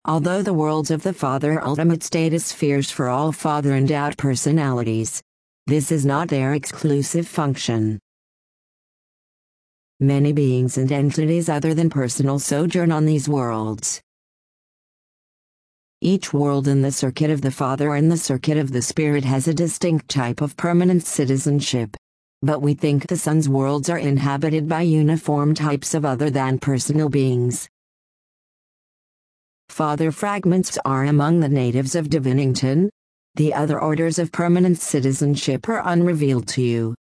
Although the worlds of the Father are ultimate status spheres for all Father-endowed personalities, this is not their exclusive function. Many beings and entities other than personal sojourn on these worlds. Each world in the circuit of the Father and the circuit of the Spirit has a distinct type of permanent citizenship. But we think the Son's worlds are inhabited by uniform types of other than personal beings. Father fragments are among the natives of Divinington. The other orders of permanent citizenship are unrevealed to you.